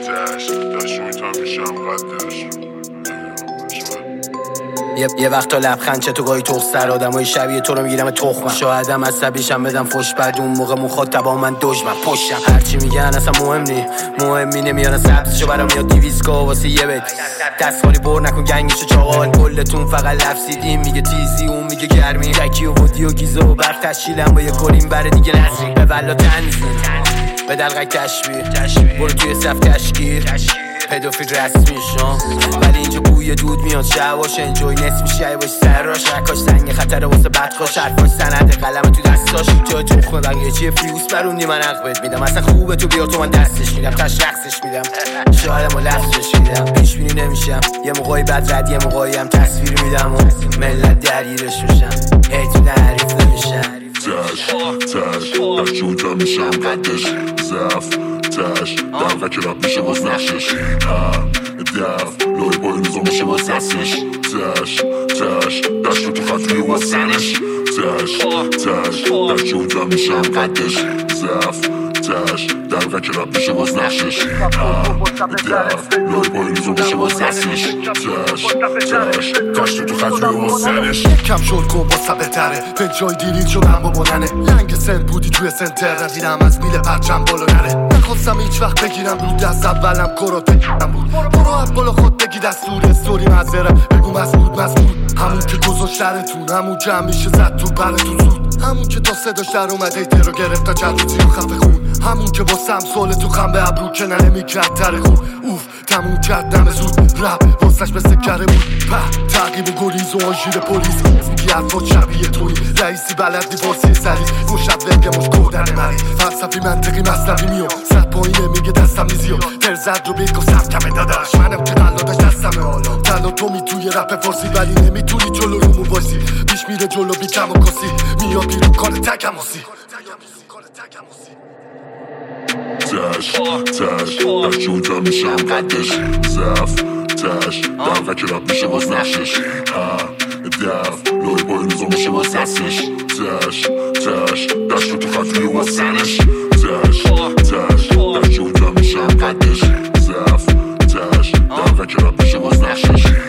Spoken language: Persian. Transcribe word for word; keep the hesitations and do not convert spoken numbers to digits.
یه, یه وقتا لبخند چه تو گاهی تخ سر آدمای شبیه تو رو میگیرم تخمم شایدم عصبیشم بدم فوش بعد اون موقع مخاطبا من دژمن پشتم هرچی میگن اصلا مهم نی مهم می نمیارن سبزشو برام میاد دیویسکا واسه یه بیت دستخالی بر نکن گنگشو چاقال کلتون فقط لفظیدیم میگه تیزی اون میگه گرمی رکی و ودی و گیزه و برق تشکیلم با یه کلیم بره دیگه نزدیک به ولا تنزیم به دلقک تشبیه برو توی صف تشکیل پدوفیل رسمی شام ولی اینجا بوی دود میاد شواش انجوی نصف میشه یه باش سراش رکاش سنگ خطره واسه بدخواش حرفاش سند قلم تو دستاش جای تخمه بقیه چیه فیوس بروندی من حق بهت میدم اصلا خوبه تو بیا تو من دستش میدم تش رقصش میدم شاهدم و لفظش میدم پیش بینی نمیشم یه موقعی بد رد یه موقعی هم تصویر میدم و ملت درگیرش میشم هیت میدن حریف نمیشم تش تش بچونتا میشم قدش زف تش دلقه که رب میشه باز نقشش دف لای پای روزا میشه باز دستش تش تش دشت تو خطوی باز سنش تش تش بچونتا میشم قدش زف تش دلقه که رب میشه باز نقشش دف لای پای روزا میشه باز دستش تش تش دشت تو خطوی باز سنش کم شد کن باسه بهتره به جای دیرید شدم با بلنه لنگ سن بودی توی سنتر ندیدم از میله پرچم بالا نره نخواستم هیچ وقت بگیرم رو دست اولم کراته بود برو از بالا خود بگی دستور استوری مزدره بگو مسعود مسعود همون که گذاشت شرتون همون که همیشه زد تو برتون زود همون که تا صداش در اومد ایته رو گرفت تا چند روزی رو خفه خون همون که با سمسال تو خم به ابرو که نمیکرد تره خون اوف تموم کردم زود رپ واسش مثل کره بود په تعقیب و گریز و آژیر پلیس میگی حرفات شبیه توی رئیسی بلد نیباسی سریز مشبه مش کودن مری فلسفی منطقی مصنوی میام صد پایینه میگه دستم نیزیو تر زد رو بیت گفتم کمه داداش منم که قلادش دستمه حالا تلا تو می توی رپ فارسی ولی نمیتونی جلو رومو بازی بیش میره جلو بی کم و کسی میاد بیرون کار تکماسی تش تش بچونتا میشم قدش زف تش دلقه که رب میشه باز نقشش دف لای پای روزا میشه باز دستش تش تش دشت تو خطوی باز سنش تش تش بچونتا میشم قدش زف تش دلقه که رب میشه باز نقشش